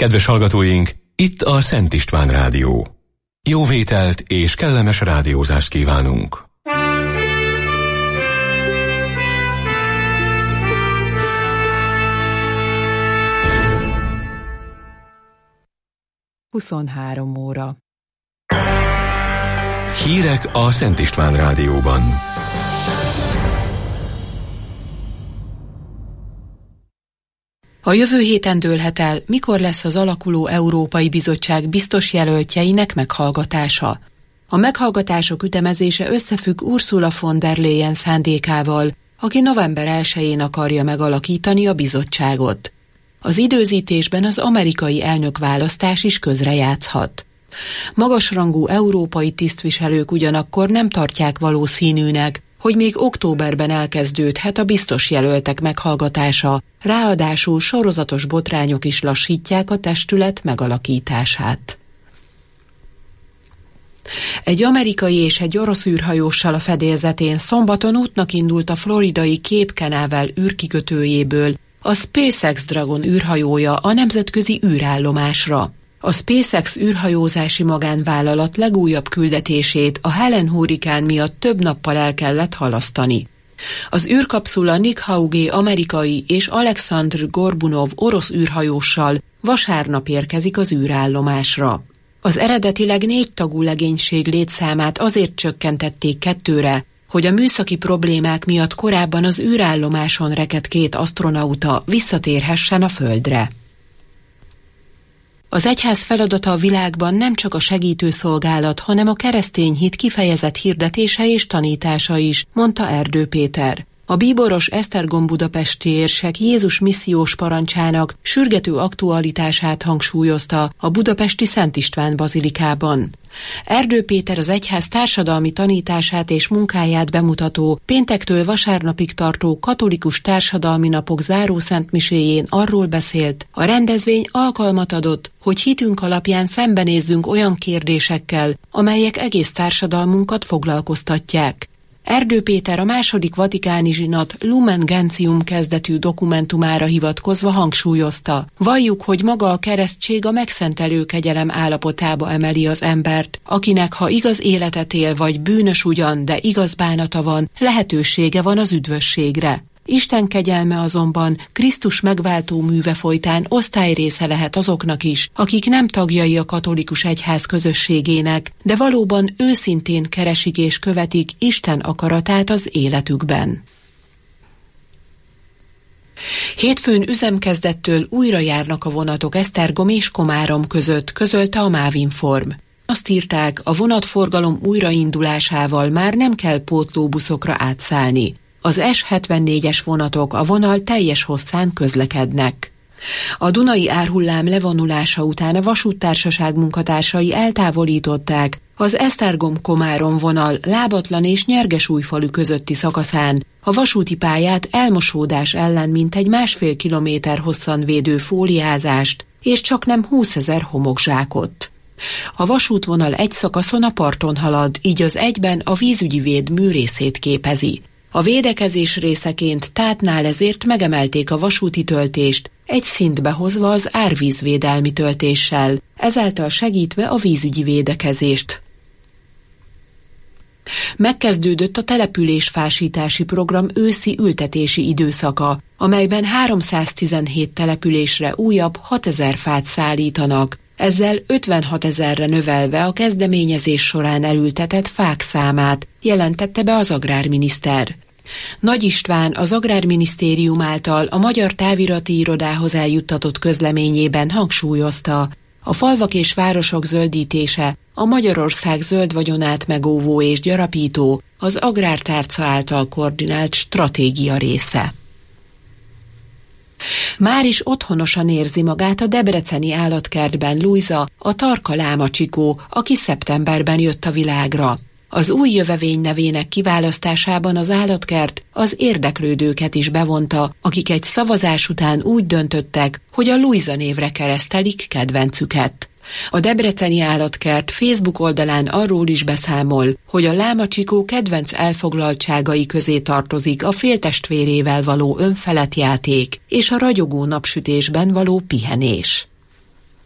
Kedves hallgatóink, itt a Szent István Rádió. Jó vételt és kellemes rádiózást kívánunk! Huszonhárom óra. Hírek a Szent István Rádióban. A jövő héten dőlhet el, mikor lesz az alakuló Európai Bizottság biztos jelöltjeinek meghallgatása. A meghallgatások ütemezése összefügg Ursula von der Leyen szándékával, aki november 1-én akarja megalakítani a bizottságot. Az időzítésben az amerikai elnökválasztás is közrejátszhat. Magasrangú európai tisztviselők ugyanakkor nem tartják valószínűnek, hogy még októberben elkezdődhet a biztos jelöltek meghallgatása, ráadásul sorozatos botrányok is lassítják a testület megalakítását. Egy amerikai és egy orosz űrhajóssal a fedélzetén szombaton útnak indult a floridai Cape Canaveral űrkikötőjéből a SpaceX Dragon űrhajója a nemzetközi űrállomásra. A SpaceX űrhajózási magánvállalat legújabb küldetését a Helen hurrikán miatt több nappal el kellett halasztani. Az űrkapszula Nick Hauge amerikai és Alexandr Gorbunov orosz űrhajóssal vasárnap érkezik az űrállomásra. Az eredetileg 4 tagú legénység létszámát azért csökkentették 2-re, hogy a műszaki problémák miatt korábban az űrállomáson rekedt 2 asztronauta visszatérhessen a Földre. Az egyház feladata a világban nem csak a segítőszolgálat, hanem a keresztény hit kifejezett hirdetése és tanítása is, mondta Erdő Péter. A bíboros Esztergom budapesti érsek Jézus missziós parancsának sürgető aktualitását hangsúlyozta a budapesti Szent István bazilikában. Erdő Péter az egyház társadalmi tanítását és munkáját bemutató, péntektől vasárnapig tartó katolikus társadalmi napok zárószentmiséjén arról beszélt, a rendezvény alkalmat adott, hogy hitünk alapján szembenézzünk olyan kérdésekkel, amelyek egész társadalmunkat foglalkoztatják. Erdő Péter a második vatikáni zsinat Lumen Gentium kezdetű dokumentumára hivatkozva hangsúlyozta: valljuk, hogy maga a keresztség a megszentelő kegyelem állapotába emeli az embert, akinek ha igaz életet él vagy bűnös ugyan, de igaz bánata van, lehetősége van az üdvösségre. Isten kegyelme azonban Krisztus megváltó műve folytán osztályrésze lehet azoknak is, akik nem tagjai a katolikus egyház közösségének, de valóban őszintén keresik és követik Isten akaratát az életükben. Hétfőn üzemkezdettől újra járnak a vonatok Esztergom és Komárom között, közölte a Mávinform. Azt írták, a vonatforgalom újraindulásával már nem kell pótlóbuszokra átszállni. Az S74-es vonatok a vonal teljes hosszán közlekednek. A Dunai árhullám levonulása után a vasúttársaság munkatársai eltávolították az Esztergom-Komárom vonal Lábatlan és Nyergesújfalu közötti szakaszán a vasúti pályát elmosódás ellen mintegy 1,5 kilométer hosszan védő fóliázást és csaknem 20 000 homokzsákot. A vasútvonal egy szakaszon a parton halad, így az egyben a vízügyi véd műrészét képezi. A védekezés részeként Tátnál ezért megemelték a vasúti töltést, egy szintbe hozva az árvízvédelmi töltéssel, ezáltal segítve a vízügyi védekezést. Megkezdődött a településfásítási program őszi ültetési időszaka, amelyben 317 településre újabb 6 000 fát szállítanak, ezzel 56 000-re növelve a kezdeményezés során elültetett fák számát, jelentette be az agrárminiszter. Nagy István az Agrárminisztérium által a Magyar Távirati Irodához eljuttatott közleményében hangsúlyozta, a falvak és városok zöldítése, a Magyarország zöld vagyonát megóvó és gyarapító, az Agrártárca által koordinált stratégia része. Máris otthonosan érzi magát a debreceni állatkertben Lujza, a tarka lámacsikó, aki szeptemberben jött a világra. Az új jövevény nevének kiválasztásában az állatkert az érdeklődőket is bevonta, akik egy szavazás után úgy döntöttek, hogy a Lujza névre keresztelik kedvencüket. A Debreceni Állatkert Facebook oldalán arról is beszámol, hogy a lámacsikó kedvenc elfoglaltságai közé tartozik a féltestvérével való önfeledtjáték és a ragyogó napsütésben való pihenés.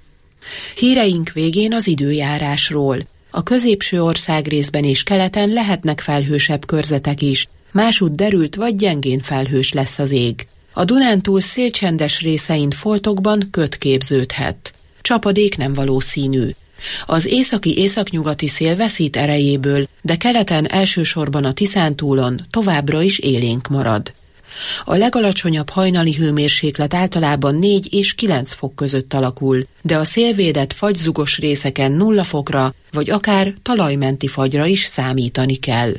Híreink végén az időjárásról. A középső országrészben és keleten lehetnek felhősebb körzetek is, másútt derült vagy gyengén felhős lesz az ég. A Dunántúl szélcsendes részein foltokban köd képződhet. Csapadék nem valószínű. Az északi-északnyugati szél veszít erejéből, de keleten elsősorban a Tiszántúlon továbbra is élénk marad. A legalacsonyabb hajnali hőmérséklet általában 4 és 9 fok között alakul, de a szélvédett fagyzugos részeken 0 fokra, vagy akár talajmenti fagyra is számítani kell.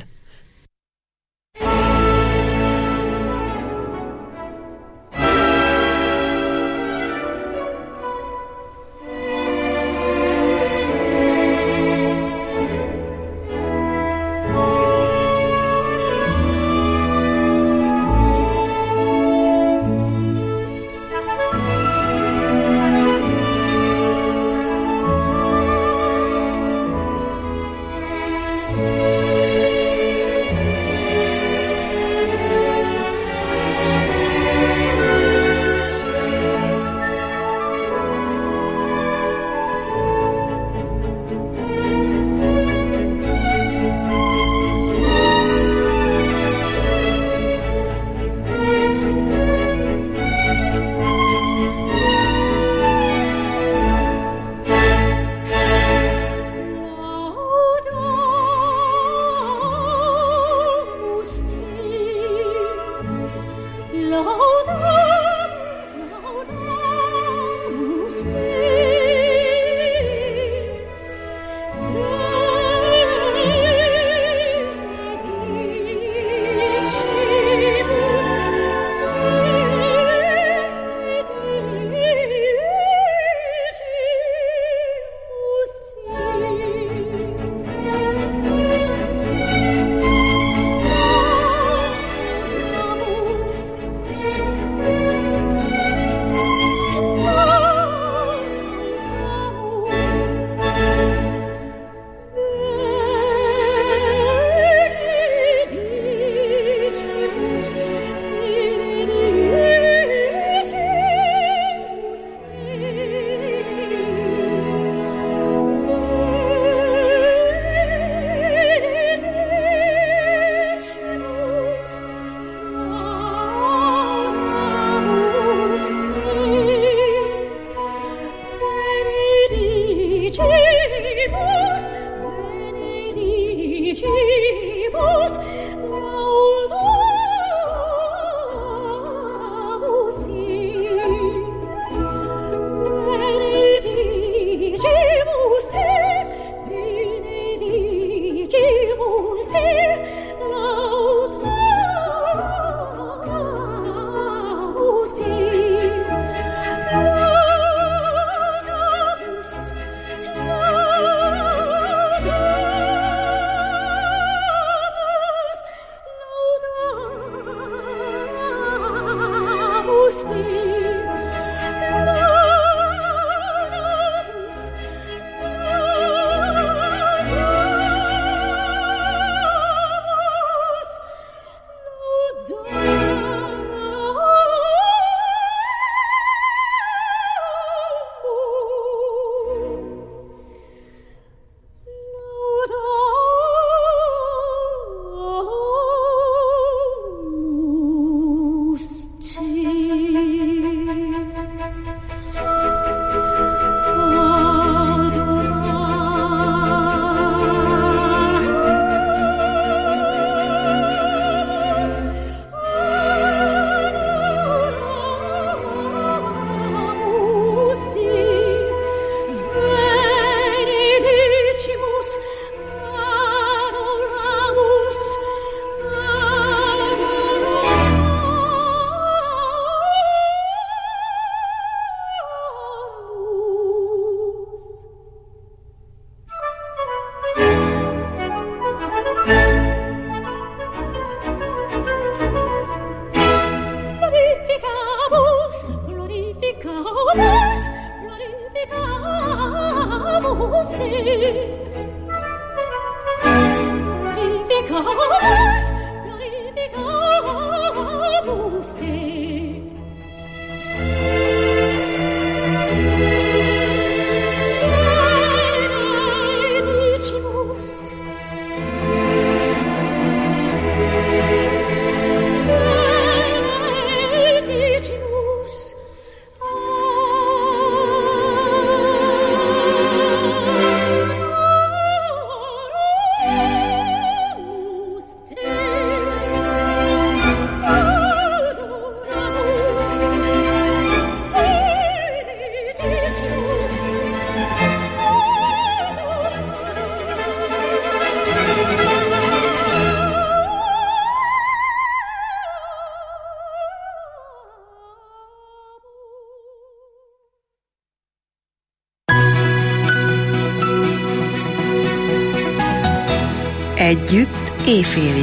Együtt éjfélig.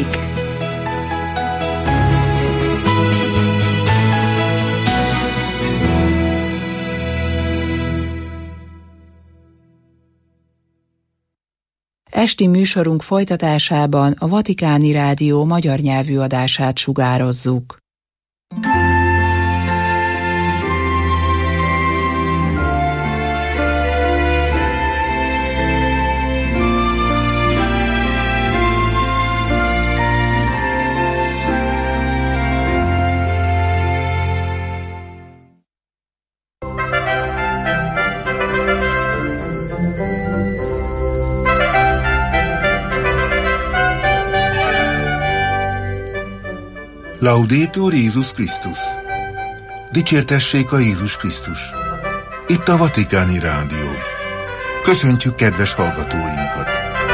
Esti műsorunk folytatásában a Vatikáni Rádió magyar nyelvű adását sugározzuk. Laudetur Jézus Krisztus! Dicsértessék a Jézus Krisztus! Itt a Vatikáni Rádió. Köszöntjük kedves hallgatóinkat!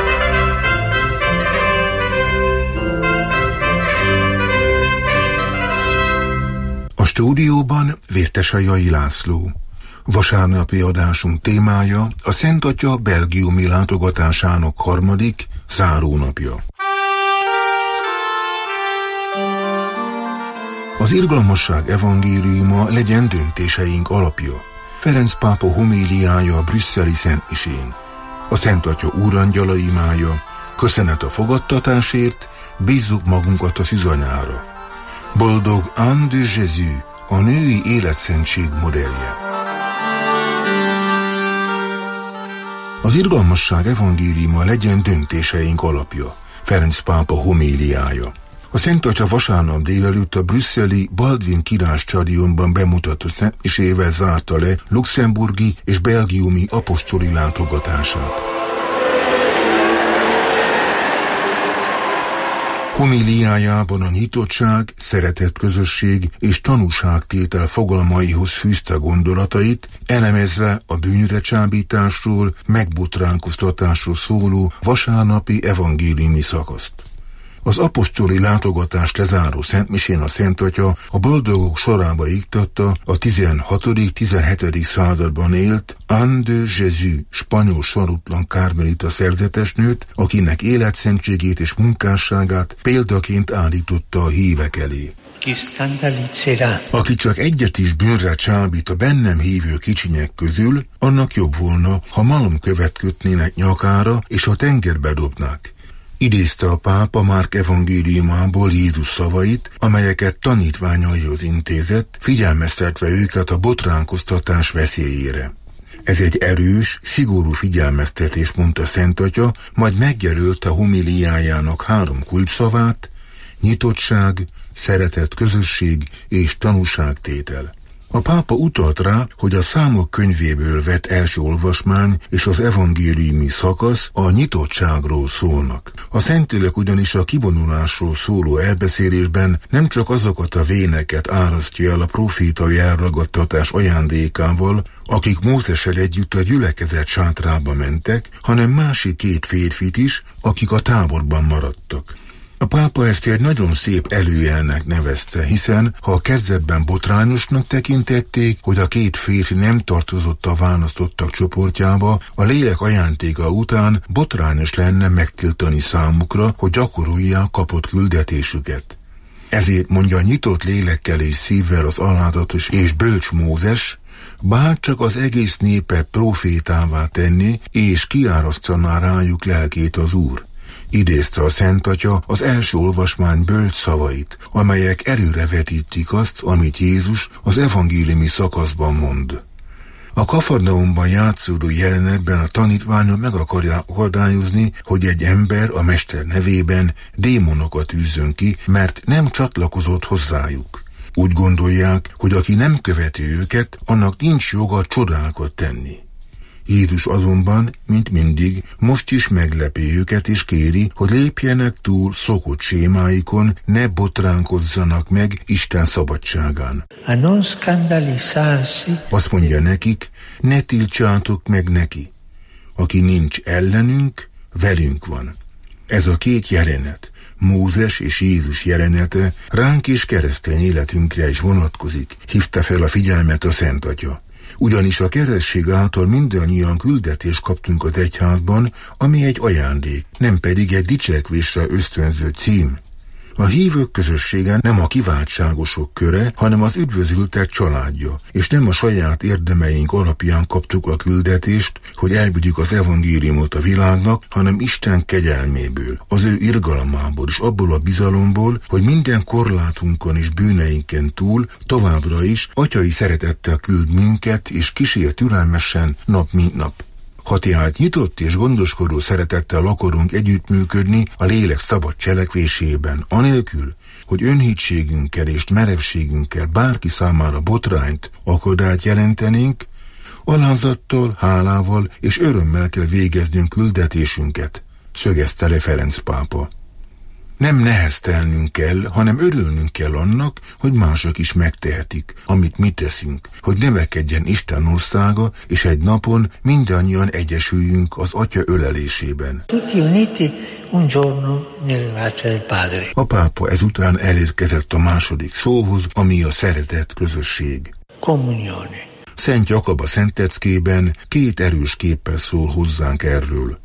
A stúdióban Vértesajai László. Vasárnapi adásunk témája a Szent Atya belgiumi látogatásának harmadik, zárónapja. Az irgalmasság evangéliuma legyen döntéseink alapja. Ferenc pápa homíliája a brüsszeli szentmisén. A Szent Atya úrangyala imája, köszönet a fogadtatásért, bízzuk magunkat a szűzanyára. Boldog Anne de Jézus, a női életszentség modellje. Az irgalmasság evangéliuma legyen döntéseink alapja. Ferenc pápa homíliája. A Szent Atya vasárnap délelőtt a brüsszeli Baldwin Király stadionban bemutatott szentmisével zárta le luxemburgi és belgiumi apostoli látogatását. Homíliájában a nyitottság, szeretett közösség és tanúságtétel fogalmaihoz fűzte gondolatait, elemezve a bűnre csábításról, megbotránkoztatásról szóló vasárnapi evangéliumi szakaszt. Az apostoli látogatást lezáró szentmisén a Szent Atya a boldogok sorába iktatta a 16.-17. században élt Anne de Jésus, spanyol sarutlan kármelita szerzetesnőt, akinek életszentségét és munkásságát példaként állította a hívek elé. Aki csak egyet is bűnre csábít a bennem hívő kicsinyek közül, annak jobb volna, ha malomkövet kötnének nyakára és a tengerbe dobnák. Idézte a pápa Márk evangéliumából Jézus szavait, amelyeket tanítványaihoz intézett, figyelmeztetve őket a botránkoztatás veszélyére. Ez egy erős, szigorú figyelmeztetés, mondta Szent Atya, majd megjelölte homíliájának 3 kulcsszavát: nyitottság, szeretett közösség és tanúságtétel. A pápa utalt rá, hogy a Számok könyvéből vett első olvasmány és az evangéliumi szakasz a nyitottságról szólnak. A Szentlélek ugyanis a kivonulásról szóló elbeszélésben nem csak azokat a véneket árasztja el a profétai elragadtatás ajándékával, akik Mózessel együtt a gyülekezet sátrába mentek, hanem másik 2 férfit is, akik a táborban maradtak. A pápa ezt egy nagyon szép előjelnek nevezte, hiszen ha a kezdetben botrányosnak tekintették, hogy a 2 férfi nem tartozott a választottak csoportjába, a lélek ajándéka után botrányos lenne megtiltani számukra, hogy gyakorolják kapott küldetésüket. Ezért mondja nyitott lélekkel és szívvel az alázatos és bölcs Mózes, bár csak az egész népet profétává tenni, és kiárasztaná rájuk lelkét az Úr. Idézte a Szent Atya az első olvasmány bölcs szavait, amelyek előrevetítik azt, amit Jézus az evangéliumi szakaszban mond. A Kafarnaumban játszódó jelenetben a tanítványok meg akarják akadályozni, hogy egy ember a mester nevében démonokat űzzön ki, mert nem csatlakozott hozzájuk. Úgy gondolják, hogy aki nem követi őket, annak nincs joga csodákat tenni. Jézus azonban, mint mindig, most is meglepi őket és kéri, hogy lépjenek túl szokott sémáikon, ne botránkozzanak meg Isten szabadságán. Azt mondja nekik, ne tiltsátok meg neki. Aki nincs ellenünk, velünk van. Ez a 2 jelenet, Mózes és Jézus jelenete ránk és keresztény életünkre is vonatkozik, hívta fel a figyelmet a Szent Atya. Ugyanis a keresztség által mindannyian küldetést kaptunk az egyházban, ami egy ajándék, nem pedig egy dicsekvésre ösztönző cím. A hívők közössége nem a kiváltságosok köre, hanem az üdvözültek családja, és nem a saját érdemeink alapján kaptuk a küldetést, hogy elvigyük az evangéliumot a világnak, hanem Isten kegyelméből, az ő irgalmából és abból a bizalomból, hogy minden korlátunkon és bűneinken túl továbbra is atyai szeretettel küld minket, és kísér türelmesen nap mint nap. Ha tehát nyitott és gondoskodó szeretettel akarunk együttműködni a lélek szabad cselekvésében, anélkül, hogy önhitségünkkel és merevségünkkel bárki számára botrányt, akadályt jelentenénk, alázattal, hálával és örömmel kell végeznünk küldetésünket, szögezte le Ferenc pápa. Nem neheztelnünk kell, hanem örülnünk kell annak, hogy mások is megtehetik, amit mi teszünk, hogy növekedjen Isten országa, és egy napon mindannyian egyesüljünk az Atya ölelésében. A pápa ezután elérkezett a második szóhoz, ami a szeretet közösség. Comunione. Szent Jakab a Szenteckében 2 erős képpel szól hozzánk erről.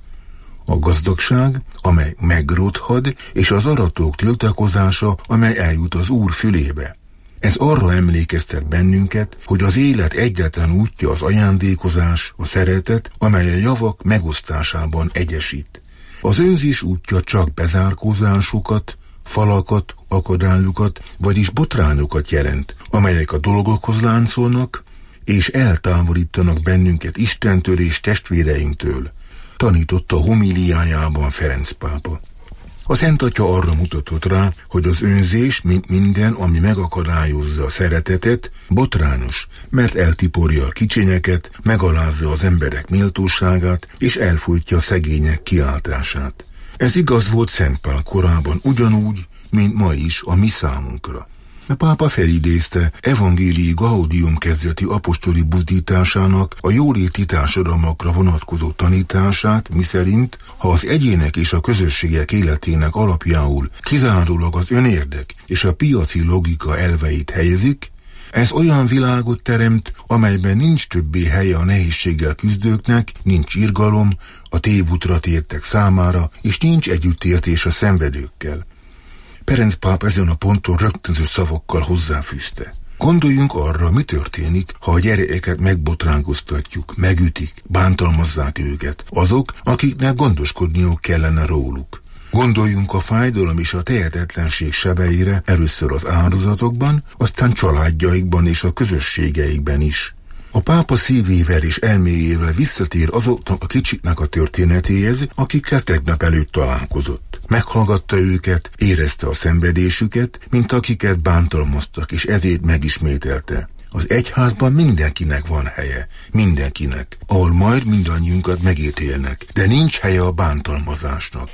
A gazdagság, amely megrothad, és az aratók tiltakozása, amely eljut az Úr fülébe. Ez arra emlékeztet bennünket, hogy az élet egyetlen útja az ajándékozás, a szeretet, amely a javak megosztásában egyesít. Az önzés útja csak bezárkózásokat, falakat, akadályokat, vagyis botrányokat jelent, amelyek a dolgokhoz láncolnak, és eltávolítanak bennünket Istentől és testvéreinktől, tanította homíliájában Ferenc pápa. A Szent Atya arra mutatott rá, hogy az önzés, mint minden, ami megakadályozza a szeretetet, botrányos, mert eltiporja a kicsinyeket, megalázza az emberek méltóságát, és elfújtja a szegények kiáltását. Ez igaz volt Szent Pál korában ugyanúgy, mint ma is a mi számunkra. A pápa felidézte Evangelii Gaudium kezdeti apostoli buzdításának a jóléti társadalmakra vonatkozó tanítását, miszerint, ha az egyének és a közösségek életének alapjául kizárólag az önérdek és a piaci logika elveit helyezik, ez olyan világot teremt, amelyben nincs többé helye a nehézséggel küzdőknek, nincs irgalom, a tévútra tértek számára, és nincs együttérzés a szenvedőkkel. Ferenc pápa ezen a ponton rögtönző szavakkal hozzáfűzte. Gondoljunk arra, mi történik, ha a gyerekeket megbotránkoztatjuk, megütik, bántalmazzák őket, azok, akiknek gondoskodniuk kellene róluk. Gondoljunk a fájdalom és a tehetetlenség sebeire először az áldozatokban, aztán családjaikban és a közösségeikben is. A pápa szívével és elméjével visszatér azoknak a kicsiknek a történetéhez, akikkel tegnap előtt találkozott. Meghallgatta őket, érezte a szenvedésüket, mint akiket bántalmaztak, és ezért megismételte. Az egyházban mindenkinek van helye, mindenkinek, ahol majd mindannyiunkat megítélnek, de nincs helye a bántalmazásnak.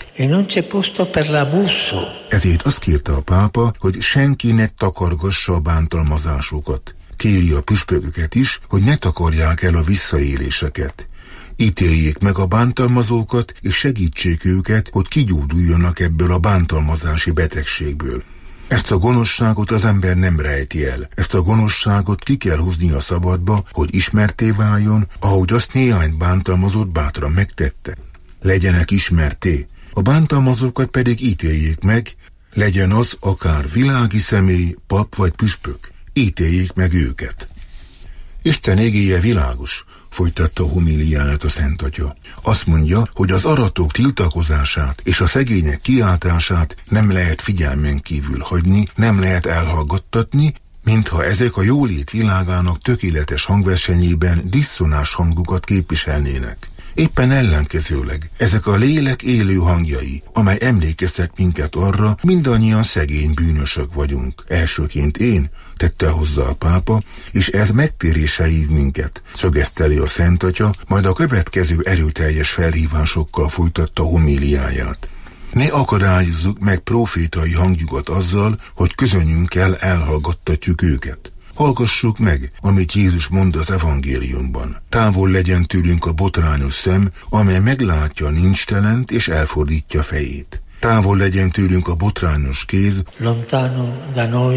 Ezért azt kérte a pápa, hogy senki ne takargassa a bántalmazásokat. Kéri a püspököket is, hogy ne takarják el a visszaéléseket. Ítéljék meg a bántalmazókat, és segítsék őket, hogy kigyógyuljanak ebből a bántalmazási betegségből. Ezt a gonoszságot az ember nem rejti el. Ezt a gonoszságot ki kell húzni a szabadba, hogy ismertté váljon, ahogy azt néhány bántalmazott bátran megtette. Legyenek ismerté, a bántalmazókat pedig ítéljék meg, legyen az akár világi személy, pap vagy püspök. Ítéljék meg őket. Isten igéje világos, folytatta homíliáját a Szent Atya. Azt mondja, hogy az aratók tiltakozását és a szegények kiáltását nem lehet figyelmen kívül hagyni, nem lehet elhallgattatni, mintha ezek a jólét világának tökéletes hangversenyében disszonás hangukat képviselnének. Éppen ellenkezőleg, ezek a lélek élő hangjai, amely emlékeztet minket arra, mindannyian szegény bűnösök vagyunk. Elsőként én, tette hozzá a pápa, és ez megtérésre hív minket, szögezte a Szent Atya, majd a következő erőteljes felhívásokkal folytatta homíliáját. Ne akadályozzuk meg profétai hangjukat azzal, hogy közönünkkel elhallgattatjuk őket. Hallgassuk meg, amit Jézus mond az evangéliumban. Távol legyen tőlünk a botrányos szem, amely meglátja a nincstelent és elfordítja fejét. Távol legyen tőlünk a botrányos kéz, lontano da noi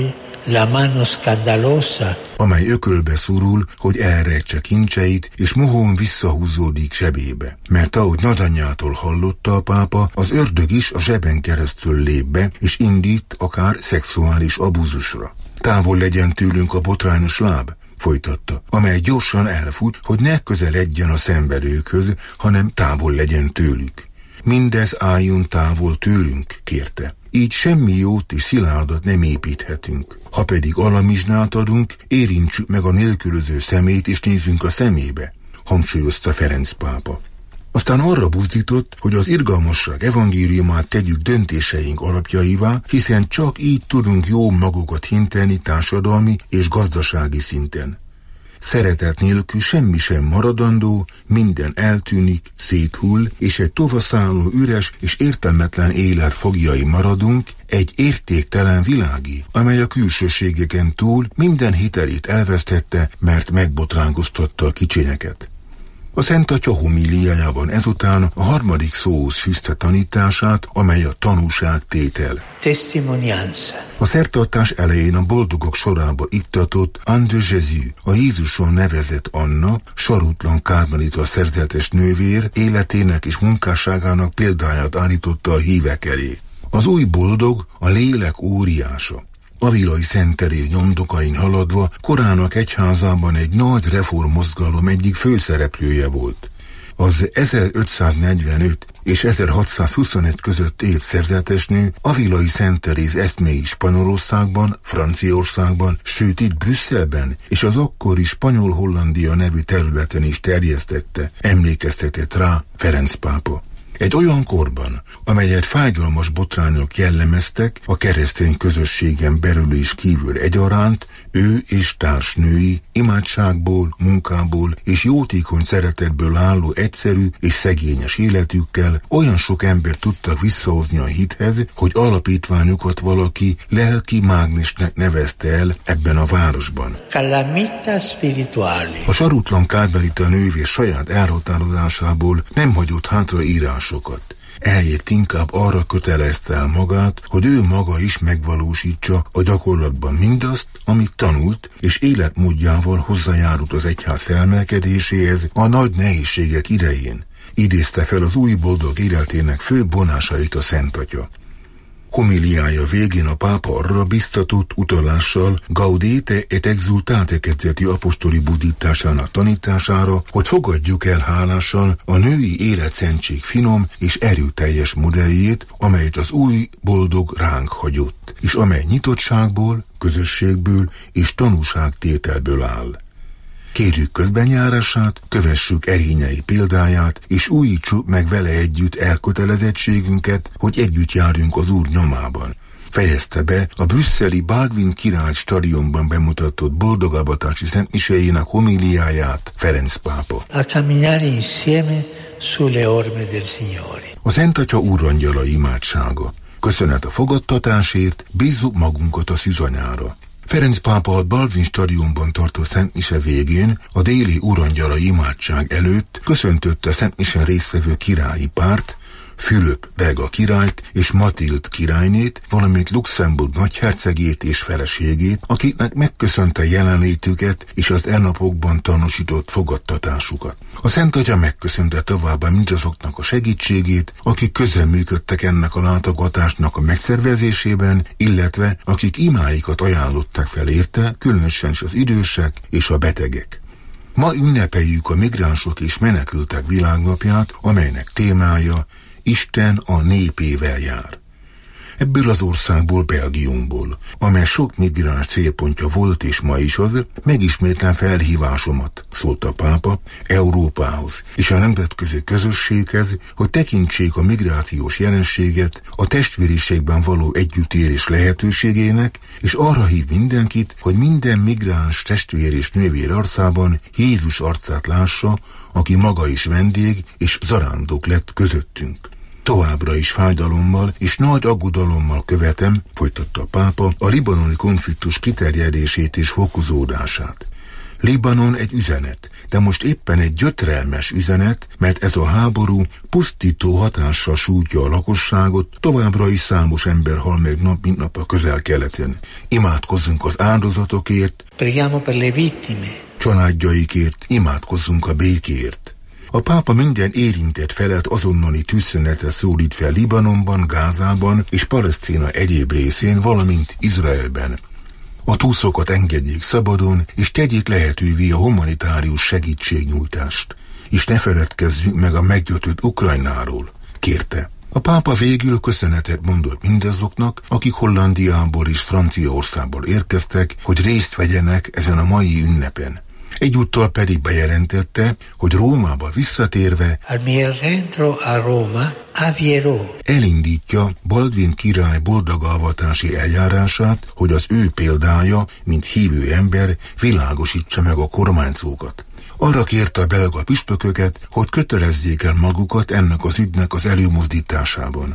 la mano scandalosa, amely ökölbe szorul, hogy elrejtse kincseit, és mohón visszahúzódik zsebébe. Mert ahogy nagyanyjától hallotta a pápa, az ördög is a zseben keresztül lép be, és indít akár szexuális abúzusra. Távol legyen tőlünk a botrányos láb, folytatta, amely gyorsan elfut, hogy ne közeledjen a szenvedőkhöz, hanem távol legyen tőlük. Mindez álljon távol tőlünk, kérte. Így semmi jót és szilárdat nem építhetünk. Ha pedig alamizsnát adunk, érintsük meg a nélkülöző szemét, és nézzünk a szemébe, hangsúlyozta Ferenc pápa. Aztán arra buzdított, hogy az irgalmasság evangéliumát tegyük döntéseink alapjaivá, hiszen csak így tudunk jó magukat hintelni társadalmi és gazdasági szinten. Szeretet nélkül semmi sem maradandó, minden eltűnik, széthull, és egy tovaszálló üres és értelmetlen élet fogjai maradunk, egy értéktelen világi, amely a külsőségeken túl minden hitelét elvesztette, mert megbotránkoztatta a kicsinyeket. A Szent Atya homíliájában ezután a harmadik szóhoz fűzte tanítását, amely a tanúságtétel. testimonianza. A szertartás elején a boldogok sorába iktatott Anne de Jésus, a Jézuson nevezett Anna, sarutlan kármelita szerzetes nővér, életének és munkásságának példáját állította a hívek elé. Az új boldog a lélek óriása. Avilai Szent Teréz nyomdokain haladva korának egyházában egy nagy reformmozgalom egyik főszereplője volt. Az 1545 és 1621 között élt szerzetesnő Avilai Szent Teréz eszméi Spanyolországban, Franciaországban, sőt itt Brüsszelben és az akkori Spanyol-Hollandia nevű területen is terjesztette, emlékeztetett rá Ferenc pápa. Egy olyan korban, amelyet fájdalmas botrányok jellemeztek, a keresztény közösségen belül és kívül egyaránt, ő és társnői imádságból, munkából és jótékony szeretetből álló egyszerű és szegényes életükkel olyan sok ember tudtak visszahozni a hithez, hogy alapítványukat valaki lelki mágnesnek nevezte el ebben a városban. Calamita spirituale. A sarutlan kármelita nővér saját elhatározásából nem hagyott hátra írásokat. Ehelyett inkább arra kötelezte el magát, hogy ő maga is megvalósítsa a gyakorlatban mindazt, amit tanult, és életmódjával hozzájárult az egyház felmelkedéséhez a nagy nehézségek idején. Idézte fel az új boldog életének fő vonásait a Szent Atya. Homiliája végén a pápa arra biztatott utalással Gaudete et Exultate kezdeti apostoli buddításának tanítására, hogy fogadjuk el hálással a női életszentség finom és erőteljes modelljét, amelyet az új boldog ránk hagyott, és amely nyitottságból, közösségből és tanúságtételből áll. Kérjük közbenjárását, kövessük erényei példáját, és újítsuk meg vele együtt elkötelezettségünket, hogy együtt járjunk az Úr nyomában. Fejezte be a brüsszeli Baldwin király stadionban bemutatott boldogabatási szentmisejének homíliáját Ferenc pápa. A camminare insieme sulle orme del Signore. A Szent Atya úrangyala imádsága. Köszönet a fogadtatásért, bízzuk magunkat a szűzanyára. Ferenc pápa a Baldwin stadionban tartott szentmise végén a déli urangyala imádság előtt köszöntötte a szentmisen résztvevő királyi párt, Fülöp belga királyt és Matild királynét, valamint Luxemburg nagyhercegét és feleségét, akiknek megköszönte jelenlétüket és az elnapokban tanúsított fogadtatásukat. A Szent Atya megköszönte továbbá mindazoknak a segítségét, akik közreműködtek ennek a látogatásnak a megszervezésében, illetve akik imáikat ajánlották fel érte, különösen is az idősek és a betegek. Ma ünnepeljük a migránsok és menekültek világnapját, amelynek témája Isten a népével jár. Ebből az országból, Belgiumból, amely sok migráns célpontja volt és ma is az, megismétlem felhívásomat, szólt a pápa, Európához és a nemzetközi közösséghez, hogy tekintsék a migrációs jelenséget a testvériségben való együttélés lehetőségének, és arra hív mindenkit, hogy minden migráns testvér és nővér arcában Jézus arcát lássa, aki maga is vendég és zarándok lett közöttünk. Továbbra is fájdalommal és nagy aggodalommal követem, folytatta a pápa, a libanoni konfliktus kiterjedését és fokozódását. Libanon egy üzenet, de most éppen egy gyötrelmes üzenet, mert ez a háború pusztító hatással sújtja a lakosságot, továbbra is számos ember hal meg nap mint nap a Közel-Keleten. Imádkozzunk az áldozatokért, preghiamo per le vittime, családjaikért, imádkozzunk a békéért. A pápa minden érintett felet azonnali tűzszünetre szólít fel Libanonban, Gázában és Palesztina egyéb részén, valamint Izraelben. A túszokat engedjék szabadon, és tegyék lehetővé a humanitárius segítségnyújtást. És ne feledkezzünk meg a meggyötött Ukrajnáról, kérte. A pápa végül köszönetet mondott mindazoknak, akik Hollandiából és Franciaországból érkeztek, hogy részt vegyenek ezen a mai ünnepen. Egyúttal pedig bejelentette, hogy Rómába visszatérve al mio rientro a Roma avvierò elindítja Baldwin király boldogavatási eljárását, hogy az ő példája, mint hívő ember, világosítsa meg a kormányzókat. Arra kérte a belga püspököket, hogy kötelezzék el magukat ennek az ügynek az előmozdításában.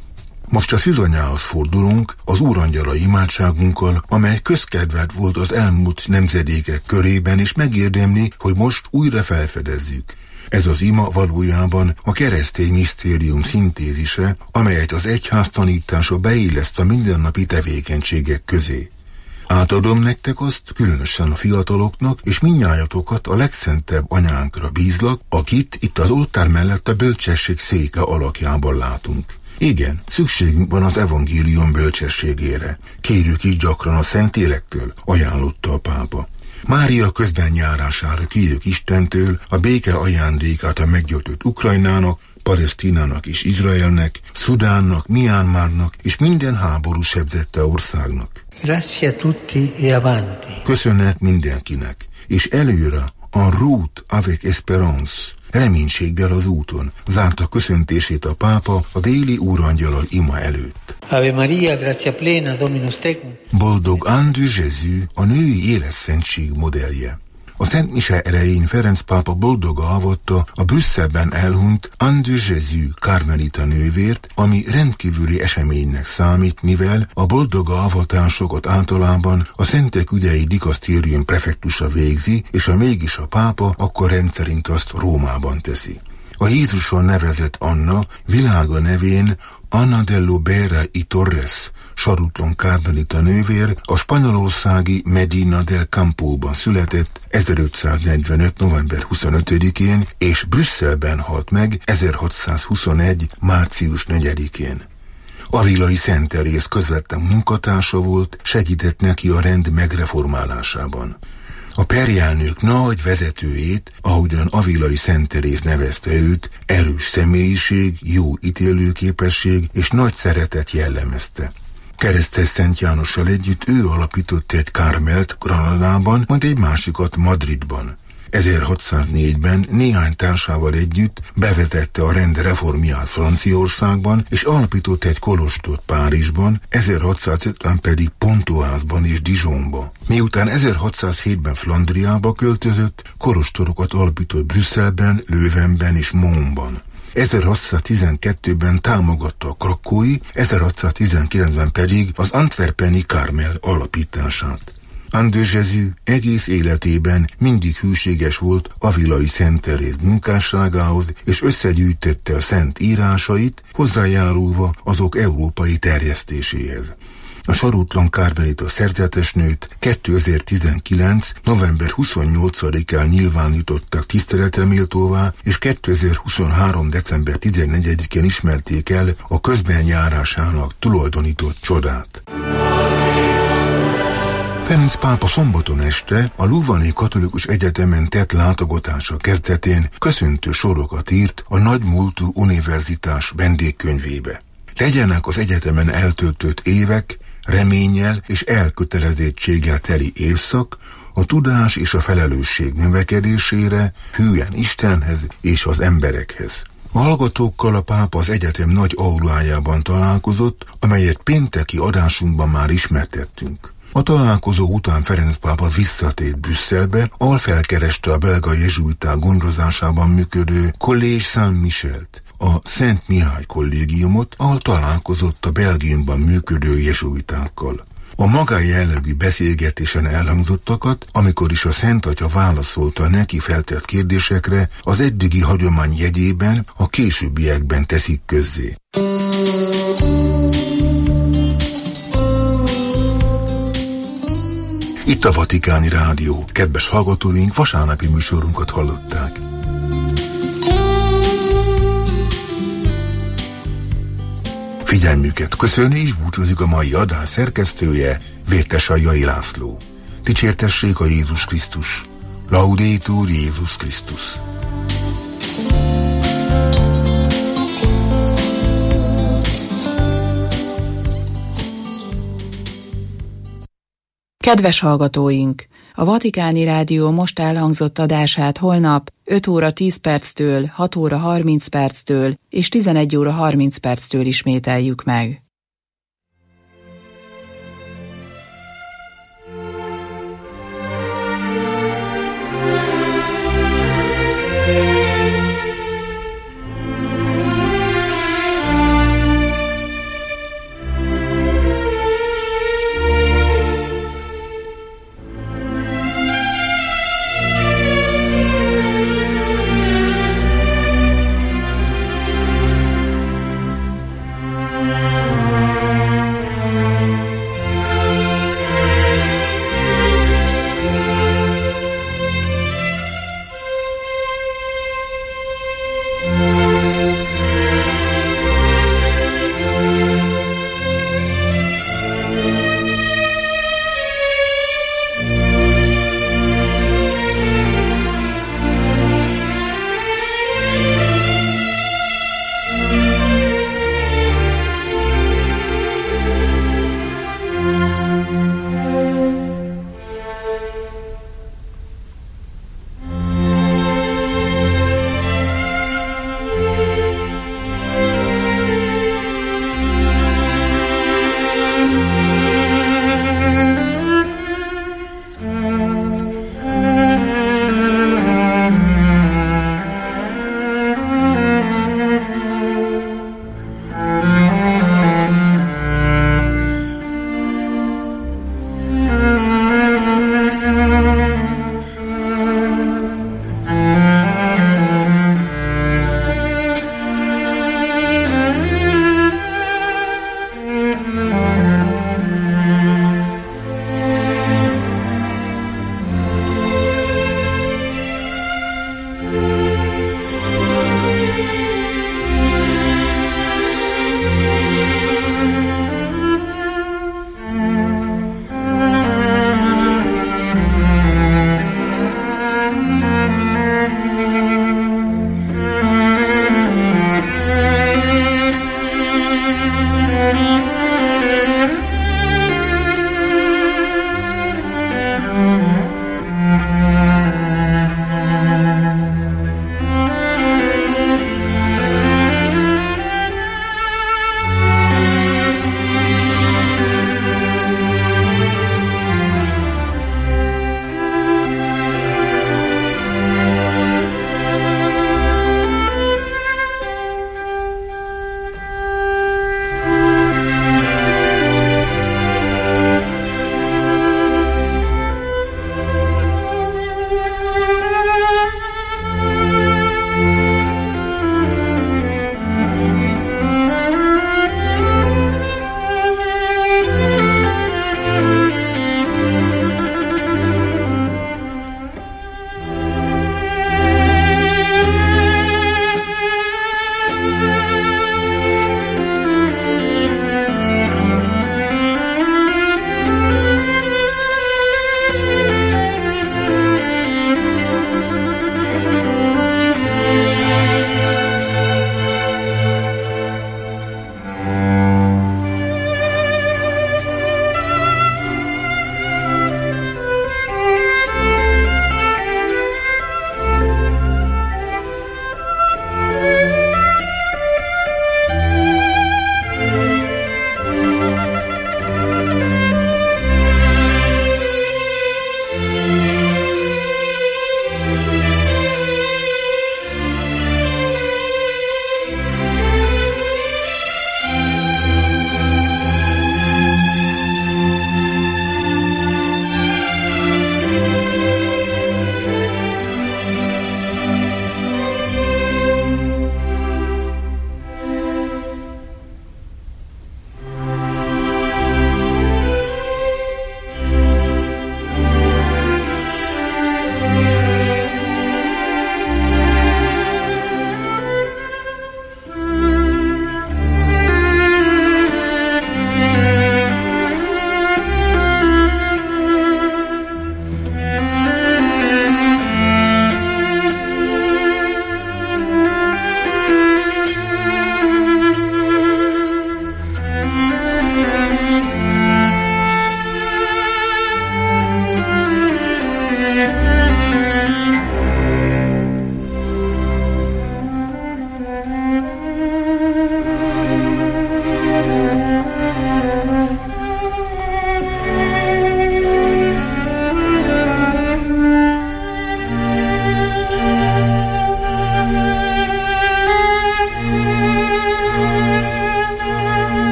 Most a szűzanyához fordulunk az Úrangyala imádságunkkal, amely közkedvelt volt az elmúlt nemzedékek körében, és megérdemli, hogy most újra felfedezzük. Ez az ima valójában a keresztény misztérium szintézise, amelyet az egyház tanítása beilleszt a mindennapi tevékenységek közé. Átadom nektek azt, különösen a fiataloknak, és mindnyájatokat a legszentebb anyánkra bízlak, akit itt az oltár mellett a bölcsesség széke alakjában látunk. Igen, szükségünk van az evangélium bölcsességére. Kérjük így gyakran a Szentlélektől, ajánlotta a pápa. Mária közben járására kérjük Istentől a béke ajándékát a meggyötött Ukrajnának, Palesztinának és Izraelnek, Szudánnak, Mianmarnak és minden háború sebzette országnak. Grazie a tutti e avanti. Köszönet mindenkinek, és előre en route avec espérance, reménységgel az úton, zárta köszöntését a pápa a déli úrangyala ima előtt. Ave Maria, grazia plena, Dominus tecum. Boldog Anne de Jézus, a női életszentség modellje. A Szent Mise elején Ferenc pápa boldoga avatta a Brüsszelben elhunyt Anne de Jésus karmelita nővért, ami rendkívüli eseménynek számít, mivel a boldoga avatásokat általában a Szentek ügyei dikasztérium prefektusa végzi, és ha mégis a pápa, akkor rendszerint azt Rómában teszi. A Jézuson nevezett Anna világa nevén Anna de Lobera y Torres, sarutlon karmelita nővér, a spanyolországi Medina del Campóban született 1545. november 25-én, és Brüsszelben halt meg 1621. március 4-én. Avilai Szent Teréz közvetlen munkatársa volt, segített neki a rend megreformálásában. A perjálnők nagy vezetőjét, ahogyan Avilai Szent Teréz nevezte őt, erős személyiség, jó ítélőképesség és nagy szeretet jellemezte. Keresztes Szent Jánossal együtt ő alapított egy Kármelt Granadában, majd egy másikat Madridban. 1604-ben néhány társával együtt bevetette a rend reformját Franciaországban, és alapított egy kolostort Párizsban, 1650 pedig Pontoise-ban és Dijonban. Miután 1607-ben Flandriába költözött, kolostorokat alapított Brüsszelben, Leuvenben és Monsban. 1612-ben támogatta a krakói, 1619-ben pedig az antwerpeni Kármel alapítását. Anne de Jésus egész életében mindig hűséges volt Avilai Szent Teréz munkásságához, és összegyűjtette a szent írásait, hozzájárulva azok európai terjesztéséhez. A sarutlan karmelita szerzetesnőt 2019. november 28-án nyilvánítottak tiszteletre méltóvá, és 2023. december 14-én ismerték el a közbenjárásának tulajdonított csodát. Ferenc pápa szombaton este a Louvain-i Katolikus Egyetemen tett látogatása kezdetén köszöntő sorokat írt a nagymúltú univerzitás vendégkönyvébe. Legyenek az egyetemen eltöltött évek reménnyel és elkötelezettséggel teli évszak a tudás és a felelősség növekedésére, hűen Istenhez és az emberekhez. A hallgatókkal a pápa az egyetem nagy aulájában találkozott, amelyet pénteki adásunkban már ismertettünk. A találkozó után Ferenc pápa visszatért Brüsszelbe, ahol felkereste a belga jezsuiták gondozásában működő Collège Saint-Michelt, a Szent Mihály kollégiumot, ahol találkozott a Belgiumban működő jezsuitákkal. A magánjellegű beszélgetésen elhangzottakat, amikor is a Szent Atya válaszolta neki feltett kérdésekre, az eddigi hagyomány jegyében a későbbiekben teszik közzé. Itt a Vatikáni Rádió. Kedves hallgatóink, vasárnapi műsorunkat hallották. Figyelmüket köszöni és búcsúzik a mai adás szerkesztője, Vértesai László. Dicsértessék a Jézus Krisztus. Laudetur Jézus Krisztus. Kedves hallgatóink! A Vatikáni Rádió most elhangzott adását holnap 5 óra 10 perctől, 6 óra 30 perctől és 11 óra 30 perctől ismételjük meg.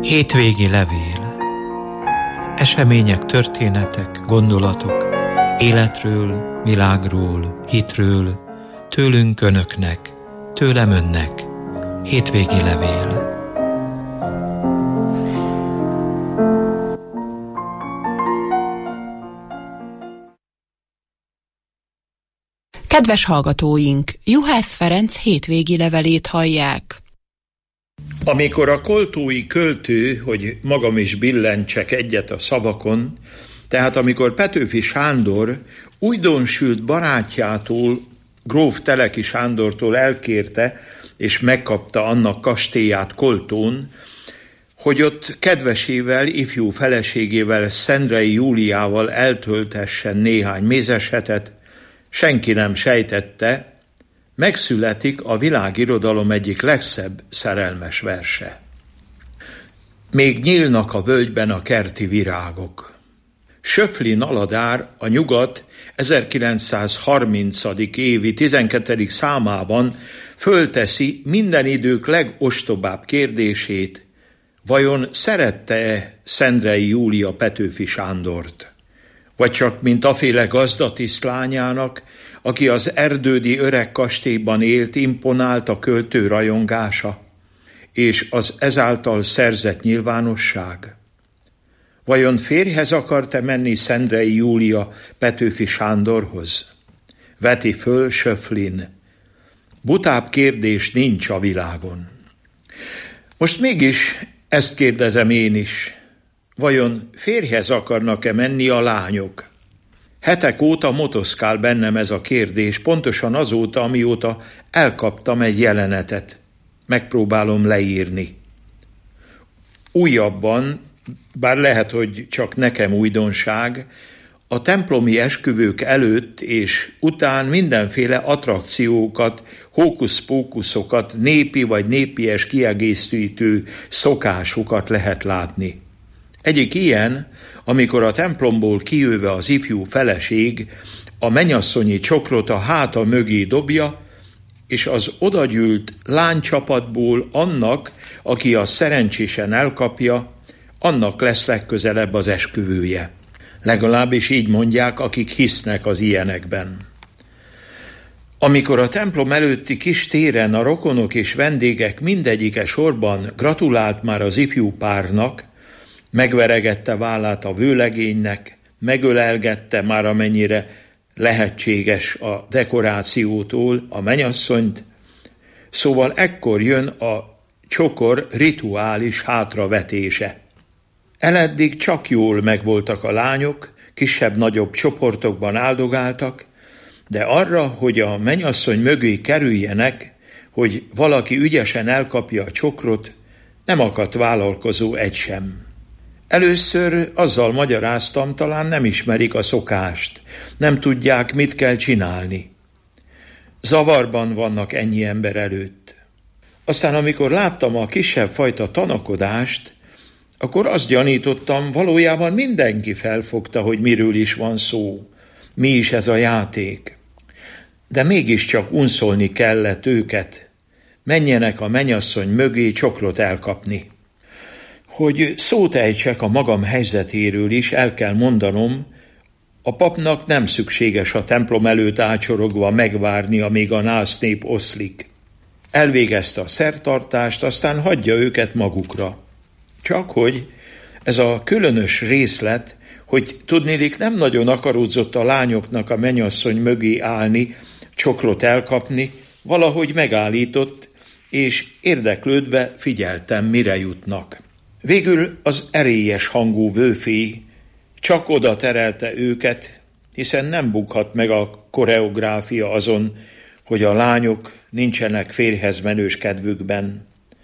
Hétvégi levél. Események, történetek, gondolatok, életről, világról, hitről, tőlünk önöknek, tőlem önnek. Hétvégi levél. Kedves hallgatóink, Juhász Ferenc hétvégi levelét hallják. Amikor a koltói költő, hogy magam is billentsek egyet a szavakon, tehát amikor Petőfi Sándor újdonsült barátjától, gróf Teleki Sándortól elkérte, és megkapta annak kastélyát Koltón, hogy ott kedvesével, ifjú feleségével, Szendrei Júliával eltöltessen néhány mézeshetet, senki nem sejtette, megszületik a világirodalom egyik legszebb szerelmes verse. Még nyílnak a völgyben a kerti virágok. Schöpflin Aladár a Nyugat 1930. évi 12. számában fölteszi minden idők legostobább kérdését, vajon szerette-e Szendrei Júlia Petőfi Sándort? Vagy csak mint aféle gazdatiszt lányának, aki az erdődi öreg kastélyban élt, imponált a költő rajongása, és az ezáltal szerzett nyilvánosság? Vajon férjhez akart-e menni Szendrei Júlia Petőfi Sándorhoz? Veti föl Schöpflin. Butább kérdés nincs a világon. Most mégis ezt kérdezem én is. Vajon férjhez akarnak-e menni a lányok? Hetek óta motoszkál bennem ez a kérdés, pontosan azóta, amióta elkaptam egy jelenetet. Megpróbálom leírni. Újabban, bár lehet, hogy csak nekem újdonság, a templomi esküvők előtt és után mindenféle attrakciókat, hókusz-pókuszokat, népi vagy népies kiegészítő szokásokat lehet látni. Egyik ilyen, amikor a templomból kijöve az ifjú feleség a mennyasszonyi csokrot a háta mögé dobja, és az odagyűlt lánycsapatból annak, aki azt szerencsésen elkapja, annak lesz legközelebb az esküvője. Legalábbis így mondják, akik hisznek az ilyenekben. Amikor a templom előtti kis téren a rokonok és vendégek mindegyike sorban gratulált már az ifjú párnak, megveregette vállát a vőlegénynek, megölelgette már amennyire lehetséges a dekorációtól a mennyasszonyt, szóval ekkor jön a csokor rituális hátravetése. Eleddig csak jól megvoltak a lányok, kisebb-nagyobb csoportokban áldogáltak, de arra, hogy a mennyasszony mögé kerüljenek, hogy valaki ügyesen elkapja a csokrot, nem akadt vállalkozó egy sem. Először azzal magyaráztam, talán nem ismerik a szokást, nem tudják, mit kell csinálni. Zavarban vannak ennyi ember előtt. Aztán, amikor láttam a kisebb fajta tanakodást, akkor azt gyanítottam, valójában mindenki felfogta, hogy miről is van szó, mi is ez a játék. De mégiscsak unszolni kellett őket, menjenek a mennyasszony mögé csokrot elkapni. Hogy szót ejtsek a magam helyzetéről is, el kell mondanom, a papnak nem szükséges a templom előtt ácsorogva megvárni, amíg a násznép oszlik. Elvégezte a szertartást, aztán hagyja őket magukra. Csak hogy ez a különös részlet, hogy tudniillik nem nagyon akaródzott a lányoknak a mennyasszony mögé állni, csokrot elkapni, valahogy megállított, és érdeklődve figyeltem, mire jutnak. Végül az erélyes hangú vőfély csak oda terelte őket, hiszen nem bukhat meg a koreográfia azon, hogy a lányok nincsenek férjhez menős kedvükben.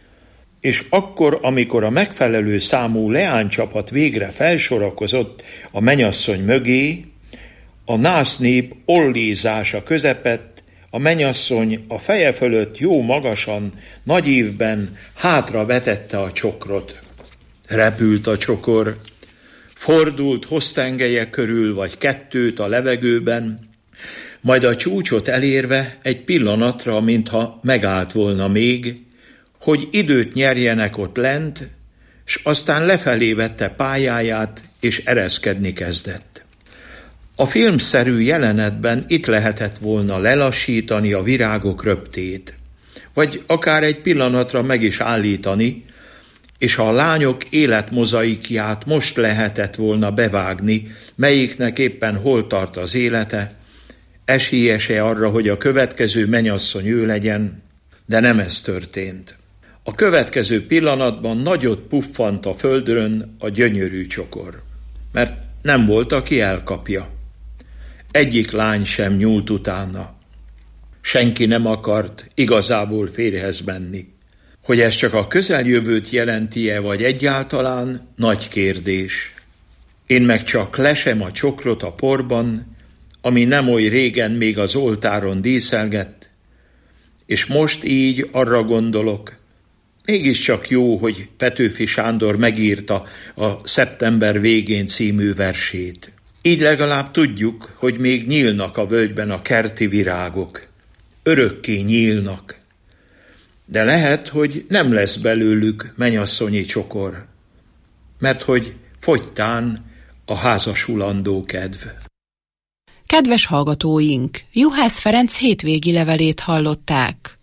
És akkor, amikor a megfelelő számú leánycsapat végre felsorakozott a mennyasszony mögé, a násznép ollízása közepett, a mennyasszony a feje fölött jó magasan, nagy ívben hátra vetette a csokrot. Repült a csokor, fordult hossztengelye körül vagy kettőt a levegőben, majd a csúcsot elérve egy pillanatra, mintha megállt volna még, hogy időt nyerjenek ott lent, s aztán lefelé vette pályáját, és ereszkedni kezdett. A filmszerű jelenetben itt lehetett volna lelassítani a virágok röptét, vagy akár egy pillanatra meg is állítani, és ha a lányok életmozaikját most lehetett volna bevágni, melyiknek éppen hol tart az élete, esélyese arra, hogy a következő mennyasszony ő legyen, de nem ez történt. A következő pillanatban nagyot puffant a földrön a gyönyörű csokor, mert nem volt, aki elkapja. Egyik lány sem nyúlt utána. Senki nem akart igazából férjhez menni. Hogy ez csak a közeljövőt jelenti-e, vagy egyáltalán, nagy kérdés. Én meg csak lesem a csokrot a porban, ami nem oly régen még az oltáron díszelgett, és most így arra gondolok, mégiscsak jó, hogy Petőfi Sándor megírta a Szeptember végén című versét. Így legalább tudjuk, hogy még nyílnak a völgyben a kerti virágok. Örökké nyílnak. De lehet, hogy nem lesz belőlük mennyasszonyi csokor, mert hogy fogytán a házasulandó kedv. Kedves hallgatóink, Juhász Ferenc hétvégi levelét hallották.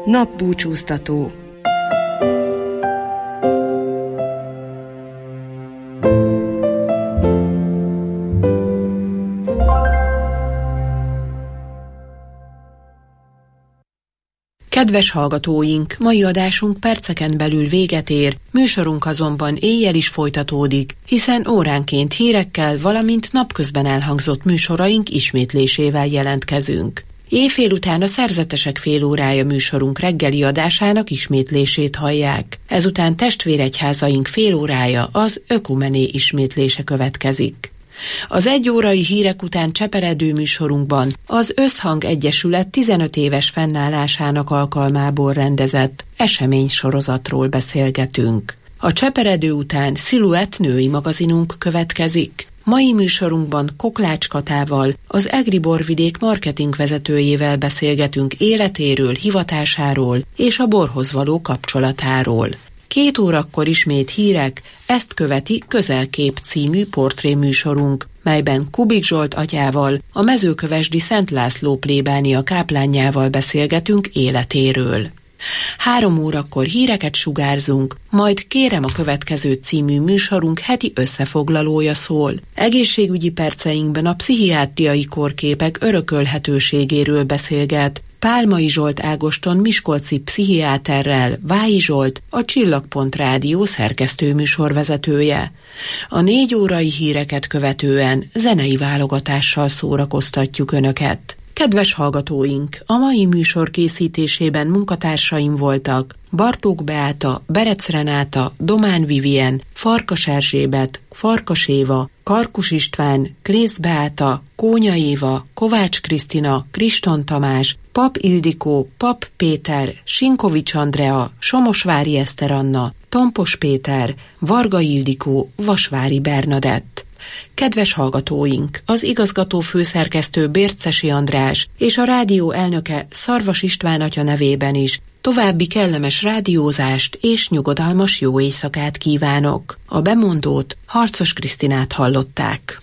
Napbúcsúztató. Kedves hallgatóink, mai adásunk perceken belül véget ér, műsorunk azonban éjjel is folytatódik, hiszen óránként hírekkel, valamint napközben elhangzott műsoraink ismétlésével jelentkezünk. Éjfél után a Szerzetesek félórája műsorunk reggeli adásának ismétlését hallják. Ezután testvéregyházaink félórája, az Ökumené ismétlése következik. Az 1 órai hírek után cseperedő műsorunkban az Összhang Egyesület 15 éves fennállásának alkalmából rendezett eseménysorozatról beszélgetünk. A cseperedő után Sziluett női magazinunk következik. Mai műsorunkban Koklács Katával, az Egri borvidék marketing vezetőjével beszélgetünk életéről, hivatásáról és a borhoz való kapcsolatáról. 2 órakor ismét hírek, ezt követi Közelkép című portréműsorunk, melyben Kubik Zsolt atyával, a mezőkövesdi Szent László plébánia káplánjával beszélgetünk életéről. 3 órakor híreket sugárzunk, majd Kérem a következő című műsorunk heti összefoglalója szól. Egészségügyi perceinkben a pszichiátriai kórképek örökölhetőségéről beszélget Pálmai Zsolt Ágoston miskolci pszichiáterrel, Vályi Zsolt, a Csillagpont Rádió szerkesztőműsorvezetője. A 4 órai híreket követően zenei válogatással szórakoztatjuk Önöket. Kedves hallgatóink, a mai műsor készítésében munkatársaim voltak Bartók Beáta, Berec Renáta, Domán Vivien, Farkas Erzsébet, Farkas Éva, Karkus István, Krész Beáta, Kónya Éva, Kovács Krisztina, Kriston Tamás, Pap Ildikó, Pap Péter, Sinkovics Andrea, Somosvári Eszter Anna, Tompos Péter, Varga Ildikó, Vasvári Bernadett. Kedves hallgatóink, az igazgató főszerkesztő Bércesi András és a rádió elnöke Szarvas István atya nevében is további kellemes rádiózást és nyugodalmas jó éjszakát kívánok. A bemondót, Harcos Krisztinát hallották.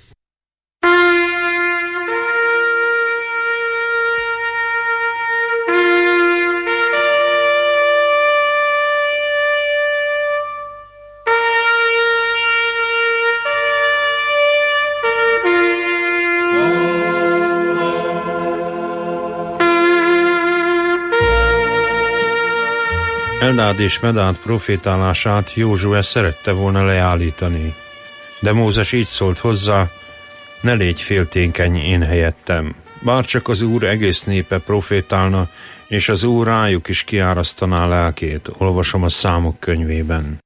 Eldád és Medád profétálását Józsué szerette volna leállítani, de Mózes így szólt hozzá: ne légy féltékeny én helyettem. Bárcsak az Úr egész népe profétálna, és az Úr rájuk is kiárasztaná lelkét, olvasom a Számok könyvében.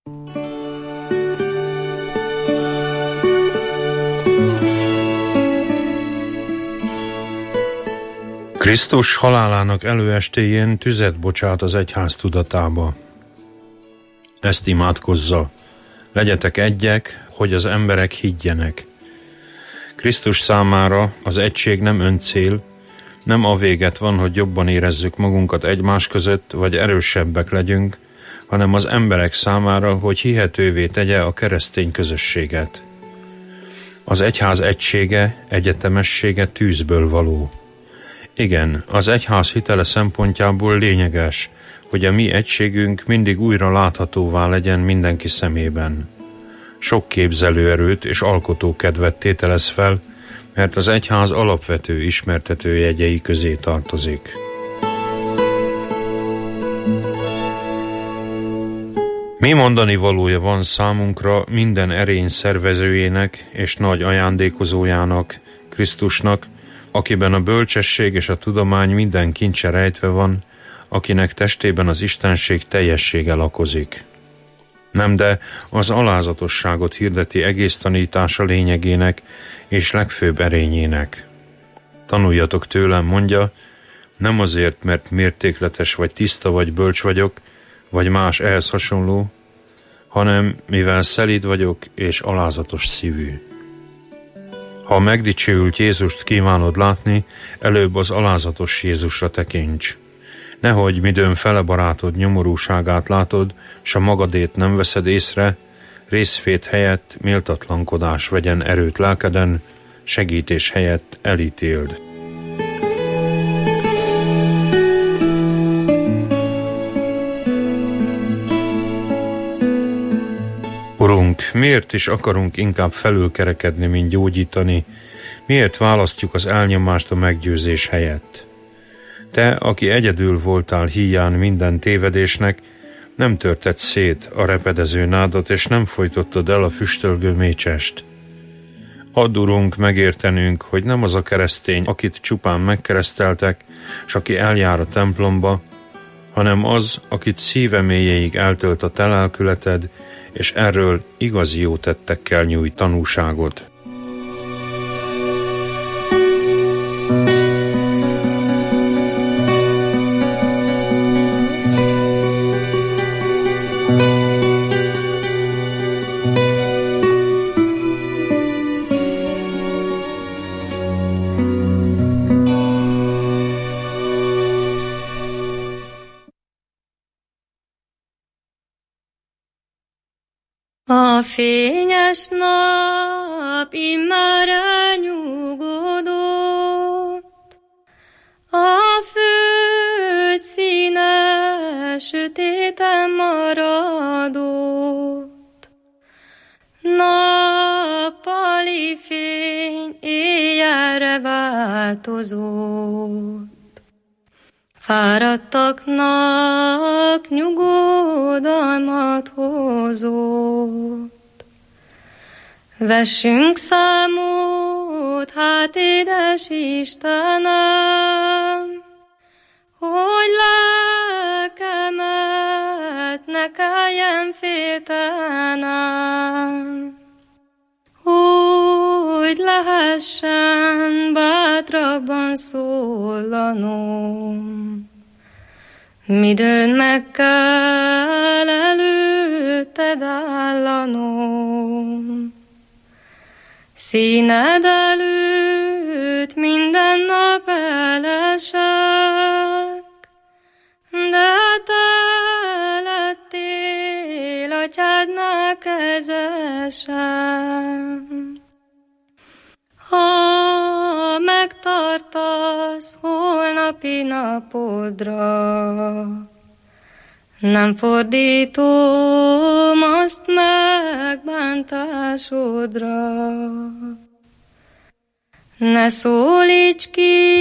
Krisztus halálának előestéjén tüzet bocsát az egyház tudatába. Ezt imádkozza: legyetek egyek, hogy az emberek higgyenek. Krisztus számára az egység nem öncél, nem a véget van, hogy jobban érezzük magunkat egymás között, vagy erősebbek legyünk, hanem az emberek számára, hogy hihetővé tegye a keresztény közösséget. Az egyház egysége, egyetemessége tűzből való. Igen, az egyház hitele szempontjából lényeges, hogy a mi egységünk mindig újra láthatóvá legyen mindenki szemében. Sok képzelőerőt és alkotókedvet tételez fel, mert az egyház alapvető ismertető jegyei közé tartozik. Mi mondani valója van számunkra minden erény szervezőjének és nagy ajándékozójának, Krisztusnak, akiben a bölcsesség és a tudomány minden kincse rejtve van, akinek testében az istenség teljessége lakozik. Nem, de az alázatosságot hirdeti egész tanítása lényegének és legfőbb erényének. Tanuljatok tőlem, mondja, nem azért, mert mértékletes vagy tiszta vagy bölcs vagyok, vagy más ehhez hasonló, hanem mivel szelíd vagyok és alázatos szívű. Ha a megdicsőült Jézust kívánod látni, előbb az alázatos Jézusra tekints. Nehogy midőn fele barátod nyomorúságát látod, s a magadét nem veszed észre, részfét helyett méltatlankodás vegyen erőt lelkeden, segítés helyett elítéld. Urunk, miért is akarunk inkább felülkerekedni, mint gyógyítani? Miért választjuk az elnyomást a meggyőzés helyett? Te, aki egyedül voltál híján minden tévedésnek, nem törted szét a repedező nádat, és nem folytottad el a füstölgő mécsest. Add, Urunk, megértenünk, hogy nem az a keresztény, akit csupán megkereszteltek, s aki eljár a templomba, hanem az, akit szíve mélyéig eltölt a te lelkületed, és erről igazi jó tettekkel nyújt tanúságot. A fényes nap immár elnyugodott, a föld színe sötéten maradott. Nappali fény éjjelre változott. Fáradtaknak nyugodalmat hozott. Vessünk számot, hát édes Istenem, hogy lelkemet ne kelljen féltenem, hogy lehessen bátrabban szólanom. Midőn meg kell előtted állanom, színed előtt minden nap elesek, de te lettél atyádnál kezesem. Ha megtartasz holnapi napodra, nem fordítom azt megbántásodra. Ne szólíts ki